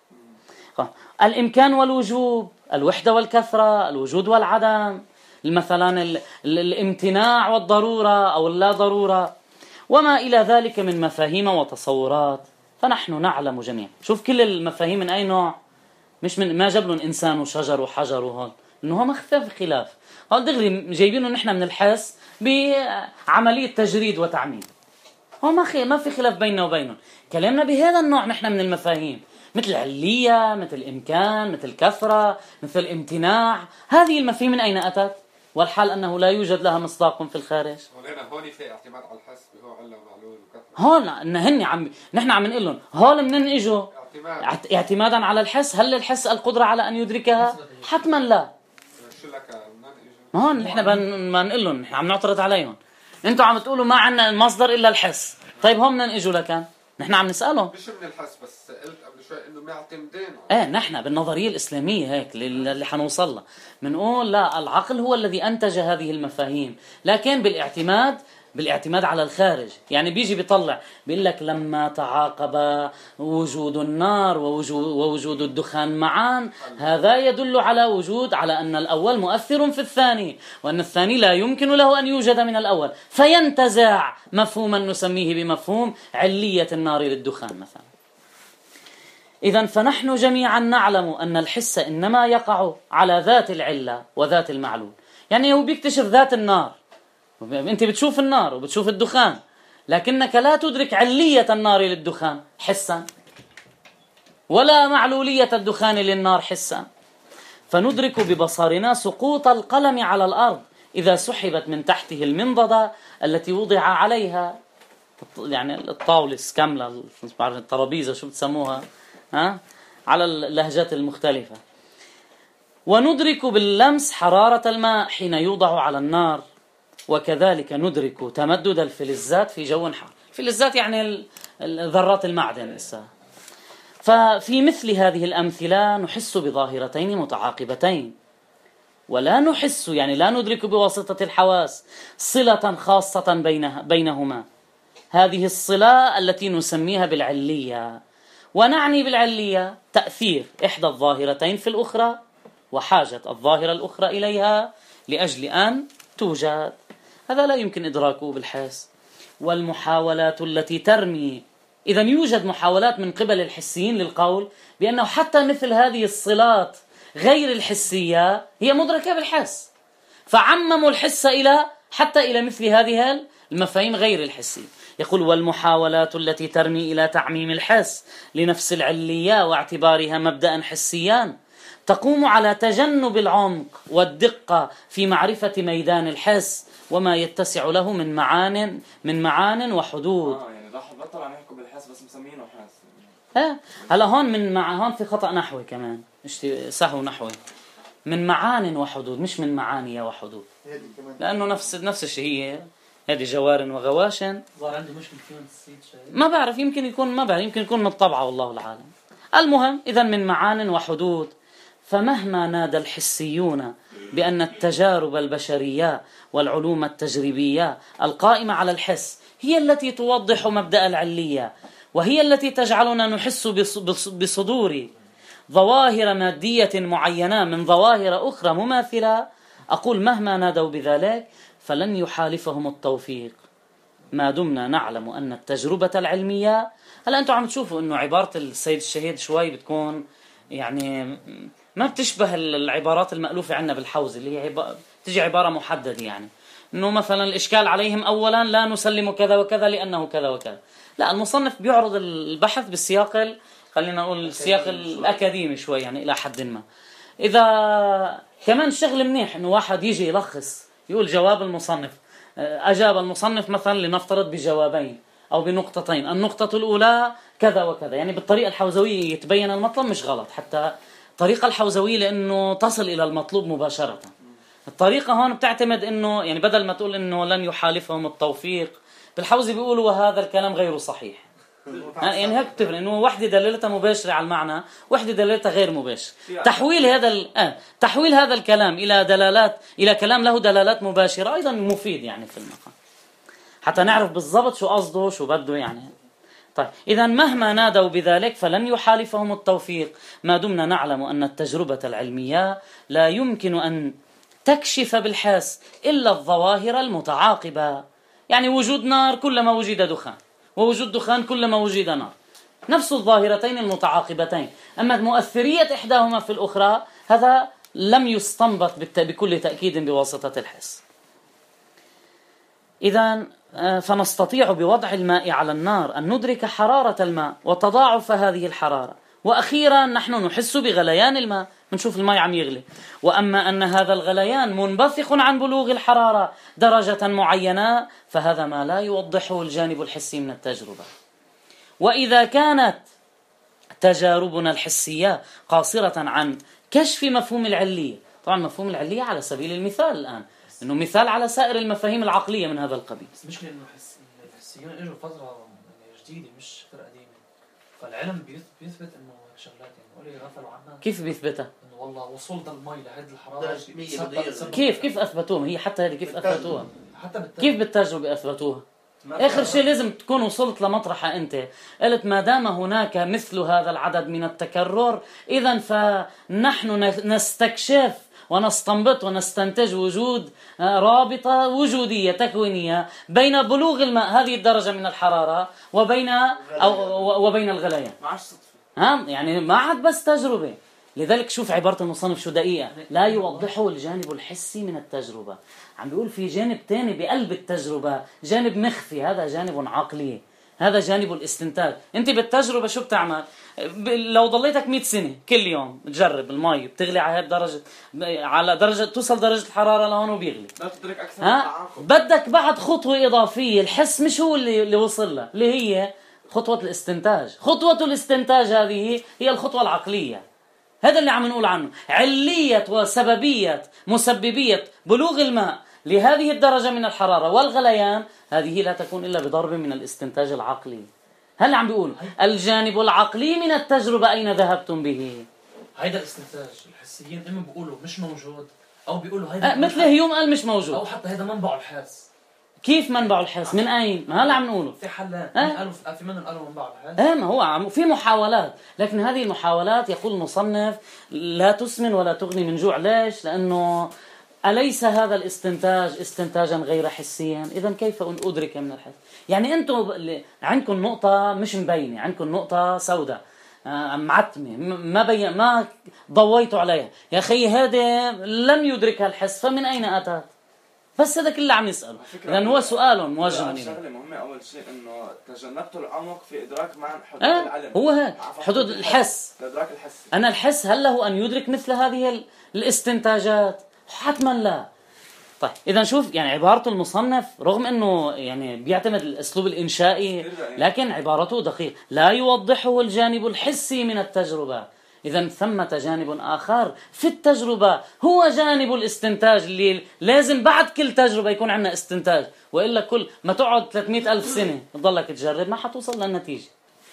الإمكان والوجوب، الوحدة والكثرة، الوجود والعدم، مثلا الامتناع والضرورة أو اللا ضرورة، وما إلى ذلك من مفاهيم وتصورات. فنحن نعلم جميعا، شوف كل المفاهيم من أي نوع، مش من ما جاب لهم إنسان وشجر وحجر وهون، إنه هو ما خفاف خلاف، هون دغري جايبينه نحن من الحس بعملية تجريد وتعميم. هو ما خي... ما في خلاف بيننا وبينهم، كلامنا بهذا النوع نحن من المفاهيم، مثل العلية، مثل الإمكان، مثل الكثرة، مثل الامتناع. هذه المفاهيم من أين أتت؟ والحال أنه لا يوجد لها مصداق في الخارج. هون في اعتماد على الحس، هو علة ومعلول وكثرة. هون إن هن عم نحن عم نقول لهم هون منين إجوا؟ اعتماد. اعتمادا على الحس. هل الحس القدرة على أن يدركها؟ حتما لا. شو لك هون نحن ما نقول لهم، نحن عم نعترض عليهم. أنتوا عم تقولوا ما عنا المصدر إلا الحس. طيب هم منين إجوا لكان؟ نحن عم نسألهم. مش من الحس، بس قلت قبل شوي انه معتمدين. ايه نحن بالنظريه الاسلاميه هيك اللي حنوصل لها بنقول لا، العقل هو الذي انتج هذه المفاهيم، لكن بالاعتماد بالاعتماد على الخارج. يعني بيجي بيطلع بيقول لك لما تعاقب وجود النار ووجود, ووجود الدخان معا، هذا يدل على وجود على أن الأول مؤثر في الثاني، وأن الثاني لا يمكن له أن يوجد من الأول، فينتزع مفهوما نسميه بمفهوم علية النار للدخان مثلا. إذن فنحن جميعا نعلم أن الحس إنما يقع على ذات العلة وذات المعلول. يعني هو بيكتشف ذات النار، أنت بتشوف النار وبتشوف الدخان، لكنك لا تدرك علية النار للدخان حسا، ولا معلولية الدخان للنار حسا. فندرك ببصرنا سقوط القلم على الأرض إذا سحبت من تحته المنضدة التي وضع عليها، يعني الطاولة كاملة، الترابيزة شو بتسموها ها؟ على اللهجات المختلفة. وندرك باللمس حرارة الماء حين يوضع على النار، وكذلك ندرك تمدد الفلزات في جو حار. الفلزات يعني ذرات المعدن. ففي مثل هذه الأمثلة نحس بظاهرتين متعاقبتين، ولا نحس يعني لا ندرك بواسطة الحواس صلة خاصة بينها بينهما، هذه الصلة التي نسميها بالعلية. ونعني بالعلية تأثير إحدى الظاهرتين في الأخرى وحاجة الظاهرة الأخرى إليها لأجل أن توجد. هذا لا يمكن إدراكه بالحس. والمحاولات التي ترمي، إذا يوجد محاولات من قبل الحسيين للقول بأنه حتى مثل هذه الصلات غير الحسية هي مدركة بالحس، فعمموا الحس إلى حتى إلى مثل هذه المفاهيم غير الحسية. يقول: والمحاولات التي ترمي إلى تعميم الحس لنفس العلية واعتبارها مبدأ حسيا تقوم على تجنب العمق والدقة في معرفة ميدان الحس وما يتسع له من معان من معان وحدود. اه يعني راح بطل عم يحكوا بالحس بس مسمينه حس. ها هلا هون من مع هون في خطأ نحوي كمان، مش سهو نحوي، من معان وحدود مش من معاني وحدود، لأنه نفس نفس الشيء. هي هذه جوار وغواشن. صار عندي مشكلة فيهم السيد شيء ما بعرف، يمكن يكون ما بعرف يمكن يكون من الطبعة والله العالم. المهم إذا من معان وحدود. فمهما نادى الحسيون بأن التجارب البشرية والعلوم التجريبية القائمة على الحس هي التي توضح مبدأ العلية، وهي التي تجعلنا نحس بصدور ظواهر مادية معينة من ظواهر أخرى مماثلة، أقول مهما نادوا بذلك فلن يحالفهم التوفيق ما دمنا نعلم أن التجربة العلمية. هلا أنتم عم تشوفوا أنه عبارة السيد الشهيد شوي بتكون يعني ما بتشبه العبارات المألوفة عندنا بالحوزة اللي هي عب... تجي عبارة محددة، يعني إنه مثلا الإشكال عليهم أولا لا نسلم كذا وكذا لأنه كذا وكذا. لا، المصنف بيعرض البحث بالسياق ال... خلينا نقول السياق الأكاديمي شوي يعني إلى حد ما. إذا كمان شغل منيح إنه واحد يجي يلخص يقول جواب المصنف، أجاب المصنف مثلا لنفترض بجوابين أو بنقطتين، النقطة الأولى كذا وكذا، يعني بالطريقة الحوزوية يتبين المطلب، مش غلط حتى الطريقة الحوزوية لأنه تصل إلى المطلوب مباشرة. الطريقة هون بتعتمد إنه يعني بدل ما تقول إنه لن يحالفهم التوفيق، بالحوزة بيقولوا وهذا الكلام غير صحيح. يعني هيك بتفرق إنه وحدة دلالتها مباشرة على المعنى، وحدة دلالتها غير مباشرة. تحويل هذا ال... آه. تحويل هذا الكلام إلى دلالات، إلى كلام له دلالات مباشرة أيضا مفيد يعني في المقام، حتى نعرف بالضبط شو قصده شو بده يعني. طيب إذا مهما نادوا بذلك فلن يحالفهم التوفيق ما دمنا نعلم أن التجربة العلمية لا يمكن أن تكشف بالحاس إلا الظواهر المتعاقبة، يعني وجود نار كلما وجد دخان، ووجود دخان كلما وجد نار، نفس الظاهرتين المتعاقبتين. أما مؤثرية إحداهما في الأخرى هذا لم يستنبط بكل تأكيد بواسطة الحس. إذن فنستطيع بوضع الماء على النار أن ندرك حرارة الماء وتضاعف هذه الحرارة، وأخيرا نحن نحس بغليان الماء، نشوف الماء عم يغلي. وأما أن هذا الغليان منبثق عن بلوغ الحرارة درجة معينة فهذا ما لا يوضحه الجانب الحسي من التجربة. وإذا كانت تجاربنا الحسية قاصرة عن كشف مفهوم العلية، طبعا مفهوم العلية على سبيل المثال الآن إنه مثال على سائر المفاهيم العقلية من هذا القبيل. مش لأنه الحسيين إجوا فترة جديدة مش فترة قديمة، فالعلم بيثبت إنه شغلات يعني ولي غفلوا عنها. كيف بيثبتها؟ إنه والله وصول المي لهذه الحرارة. كيف كيف أثبتوها؟ هي حتى هذه كيف أثبتوها؟ حتى كيف بالتجربة أثبتوها؟ آخر شيء لازم تكون وصلت لمطرحة أنت قلت ما دام هناك مثل هذا العدد من التكرر إذن فنحن نستكشف ونستنبط ونستنتج وجود رابطة وجودية تكوينية بين بلوغ الماء هذه الدرجة من الحرارة وبين أو وبين الغليان. ها يعني ما عاد بس تجربة. لذلك شوف عبارة المصنف شو دقيقة، لا يوضحه الجانب الحسي من التجربة. عم بيقول في جانب تاني بقلب التجربة، جانب مخفي، هذا جانب عقلي، هذا جانب الاستنتاج. انت بالتجربة شو بتعمل؟ لو ضليتك مئة سنة كل يوم تجرب المي بتغلي على هاي الدرجة، على درجة توصل درجة الحرارة لهون وبيغلي، ها بدك بعد خطوة إضافية. الحس مش هو اللي, اللي وصل له، اللي هي خطوة الاستنتاج. خطوة الاستنتاج هذه هي الخطوة العقلية. هذا اللي عم نقول عنه علية وسببية مسببية بلوغ الماء لهذه الدرجة من الحرارة والغليان، هذه لا تكون إلا بضرب من الاستنتاج العقلي. هل عم بيقول الجانب العقلي من التجربة أين ذهبتم به؟ هيدا الاستنتاج الحسيين إما بيقولوا مش موجود أو بيقولوا هيدا أه مثل هيوم قال مش موجود، أو حتى هيدا منبعه الحاس. كيف منبعه الحاس؟ من أين؟ ما هلا عم نقوله في حلان أه؟ قالوا في منهم قالوا منبعه الحاس. اه ما هو عم في محاولات، لكن هذه المحاولات يقول المصنف لا تسمن ولا تغني من جوع. ليش؟ لأنه أليس هذا الاستنتاج استنتاجا غير حسيا؟ إذن كيف أن أدرك من الحس؟ يعني أنتم عندكم نقطة مش مبينة، عندكم نقطة سوداء معتمة ما بين ما ضويتوا عليها، يا أخي هذا لم يدركها الحس، فمن أين أتت؟ بس هذا كله عم يسأله، لأن هو سؤال موجه إليه. شغلة مهمة أول شيء إنه تجنبت العمق في إدراك معنى حدود أه؟ العلم. هو هذا حدود الحس. الإدراك الحسي. أنا الحس هل له أن يدرك مثل هذه الاستنتاجات؟ حتما لا. طيب إذا شوف يعني عبارة المصنف رغم أنه يعني بيعتمد الأسلوب الإنشائي لكن عبارته دقيق، لا يوضحه الجانب الحسي من التجربة. إذا ثمة جانب آخر في التجربة هو جانب الاستنتاج اللي لازم بعد كل تجربة يكون عندنا استنتاج، وإلا كل ما تقعد ثلاثمئة ألف سنة تضلك تجرب ما حتوصل للنتيجة.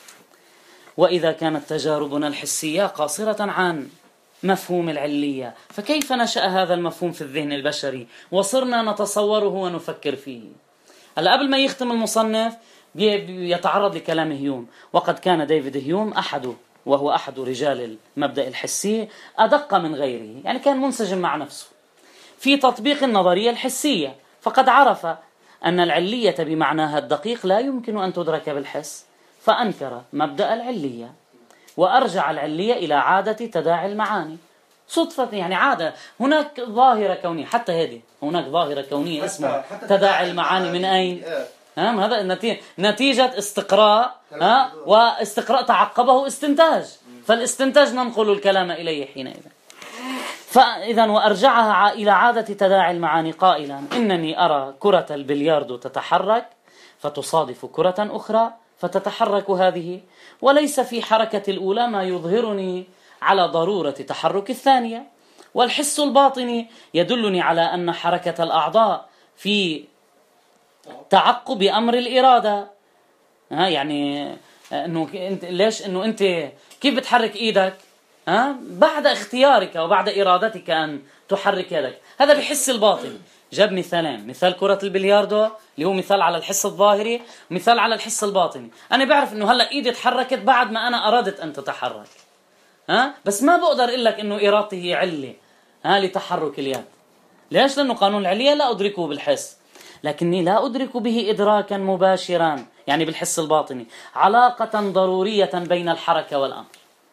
وإذا كانت تجاربنا الحسية قاصرة عن مفهوم العلية فكيف نشأ هذا المفهوم في الذهن البشري وصرنا نتصوره ونفكر فيه؟ هلا قبل ما يختم المصنف يتعرض لكلام هيوم، وقد كان ديفيد هيوم أحد وهو أحد رجال المبدأ الحسي أدق من غيره، يعني كان منسجم مع نفسه في تطبيق النظرية الحسية، فقد عرف أن العلية بمعناها الدقيق لا يمكن أن تدرك بالحس، فأنكر مبدأ العلية وأرجع العلية إلى عادة تداعي المعاني صدفة، يعني عادة. هناك ظاهرة كونية، حتى هذه هناك ظاهرة كونية اسمها تداعي المعاني. من أين؟ ها هذا النتيجة نتيجة استقراء، ها واستقراء تعقبه استنتاج، فالاستنتاج ننقل الكلام إليه حينئذ. فإذا وأرجعها إلى عادة تداعي المعاني قائلا إنني أرى كرة البلياردو تتحرك فتصادف كرة أخرى فتتحرك هذه، وليس في حركة الأولى ما يظهرني على ضرورة تحرك الثانية، والحس الباطني يدلني على أن حركة الأعضاء في تعقب أمر الإرادة. ها يعني إنه أنت ليش إنه أنت كيف بتحرك إيدك؟ ها بعد اختيارك وبعد إرادتك أن تحرك يدك، هذا بحس الباطن. جاب مثالين، مثال كرة البلياردو اللي هو مثال على الحس الظاهري، ومثال على الحس الباطني. أنا بعرف إنه هلأ إيدي تحركت بعد ما أنا أرادت أن تتحرك، ها بس ما بقدر أقول لك إنه إرادتي هي علة ها لتحرك اليد. ليش؟ لأنه قانون العلية لا أدركه بالحس، لكني لا أدرك به إدراكا مباشرا، يعني بالحس الباطني، علاقة ضرورية بين الحركة والأمر،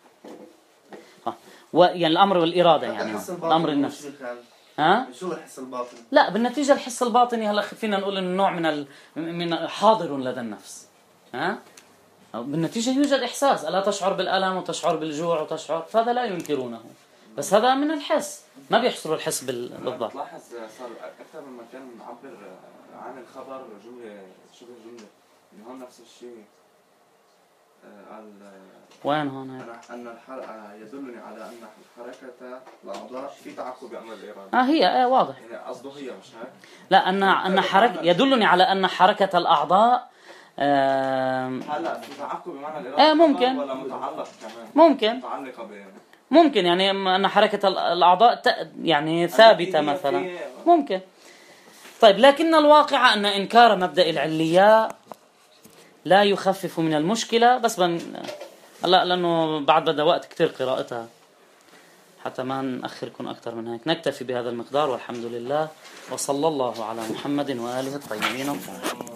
يعني الأمر والإرادة، يعني الأمر النفسي. ها؟ شو الحس الباطني؟ لا بالنتيجة الحس الباطني هلا فينا نقول إنه نوع من ال... من حاضر لدى النفس. ها؟ بالنتيجة يوجد إحساس، ألا تشعر بالألم وتشعر بالجوع وتشعر، فهذا لا ينكرونه، بس هذا من الحس، ما بيحصروا الحس بال... بالضبط. تلاحظ صار أكثر من مكان نعبر عن الخبر جملة شبه جملة، إن هون نفس الشيء. وين هون هيك؟ أن الحركة يدلني على أن حركة الأعضاء في تعقب أمر الإرادة. آه هي آه واضح. يعني قصده هي مش هيك؟ لا أن أن حركة يدلني على أن حركة الأعضاء هلا في تعقب بمعنى الإرادة. آه ممكن. ولا متعلق كمان. ممكن. متعلقة ب. ممكن يعني أن حركة الأعضاء يعني ثابتة مثلا. ممكن. طيب لكن الواقع أن إنكار مبدأ العلية لا يخفف من المشكلة، بس بن... لا لأنه بعد بدأ وقت كتير قراءتها حتى ما نأخركم أكثر من هيك. نكتفي بهذا المقدار والحمد لله، وصلى الله على محمد وآله الطيبين الطاهرين.